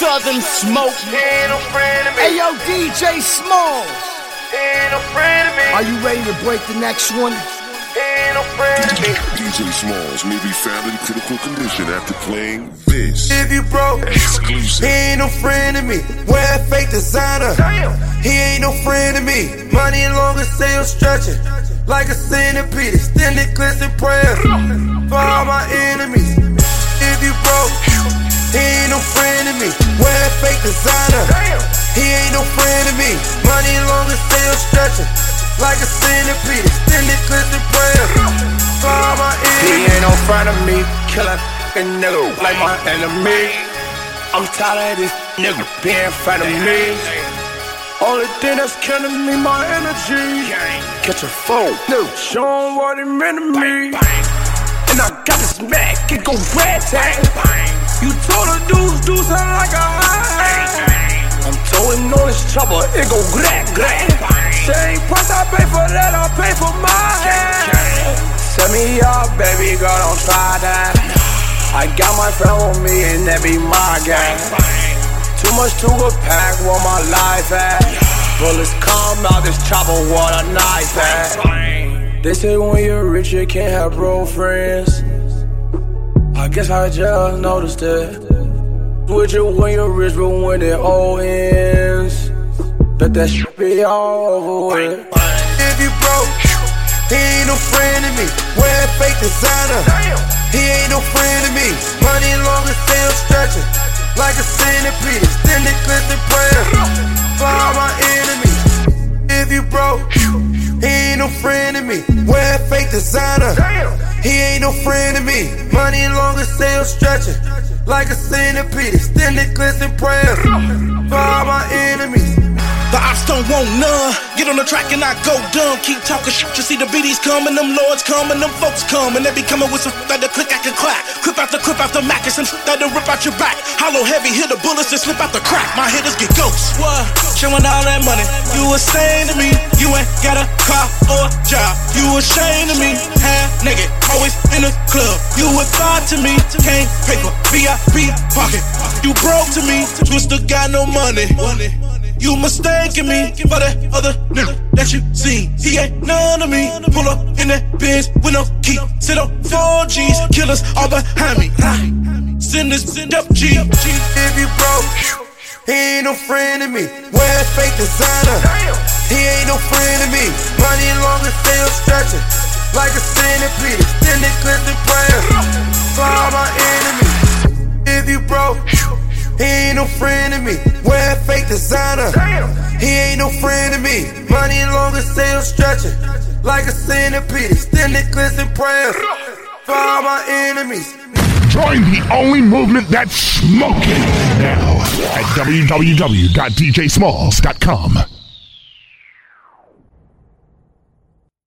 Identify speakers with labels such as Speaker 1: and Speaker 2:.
Speaker 1: Southern Smoke.
Speaker 2: He ain't no friend of me.
Speaker 1: Hey yo, DJ Smalls.
Speaker 2: He ain't no friend of me.
Speaker 1: Are you ready to break the next one?
Speaker 2: He ain't no friend of me.
Speaker 3: DJ Smalls may be found in critical condition after playing this.
Speaker 2: If you broke,
Speaker 3: Exclusive.
Speaker 2: he ain't no friend of me. Wear fake designer.
Speaker 4: Damn.
Speaker 2: He ain't no friend of me. Money and longer sales stretching like a centipede. Extended clips and prayers for all my enemies. If you broke, he ain't no friend of me. Wear fake designer.
Speaker 4: Damn.
Speaker 2: He ain't no friend of me. Money and longer sales stretching like a centipede. Extended clips and prayers for all my enemies.
Speaker 4: He ain't no friend of me, kill a fucking nigga like my enemy. I'm tired of this nigga being in front of me. Only thing that's killing me, my energy. Catch a phone, no, show him what it meant to me. And I got this Mac, it go red tag. You told her do something like a high. I'm towing on this chopper, it go grab. Same price I pay for that, I'll pay for mine. Set me up, baby girl, don't try that. I got my friend with me and that be my gang. Too much to a pack, where my life at. Bullets come out this chopper, what a knife at. They say when you're rich you can't have bro friends. I guess I just noticed it. With you when you're rich, but when it all ends, bet that shit be all over with.
Speaker 2: If you broke, he ain't no friend of me. Wear fake designer. He ain't no friend of me. Money and longer sales stretching like a centipede. Extended clips and prayers for all my enemies. If you broke, he ain't no friend of me. Wear fake designer. He ain't no friend of me. Money and longer sales stretching like a centipede. Extended clips and prayers for all my enemies.
Speaker 5: The ops don't want none. Get on the track and I go dumb. Keep talking shit, you see the BDs coming, them lords coming, them folks coming. They be coming with some that the click I can clap. Clip after Mac and some that'll rip out your back. Hollow heavy, hit the bullets and slip out the crack. My hitters get ghosts. What? Showing all that money. You ashamed of me. You ain't got a car or a job. You ashamed of me. Half naked, always in the club. You a thought to me. Can't paper, VIP pocket. You broke to me. Twister got no money. You mistaken me for that other nigga that you seen. He ain't none of me. Pull up in that Benz with no key. Sit on 4Gs, killers all behind me. Send this up G.
Speaker 2: If you broke, he ain't no friend of me. Wear fake designer. He ain't no friend of me. Money and longer sales stretching like a centipede. Extended clips and prayers for all my enemies. If you broke, he ain't no friend of me. Wear fake designer. He ain't no friend of me. Money and longer sales stretching like a centipede. Extended clips and prayers for all my enemies.
Speaker 6: Join the only movement that's smoking now at www.djsmalls.com.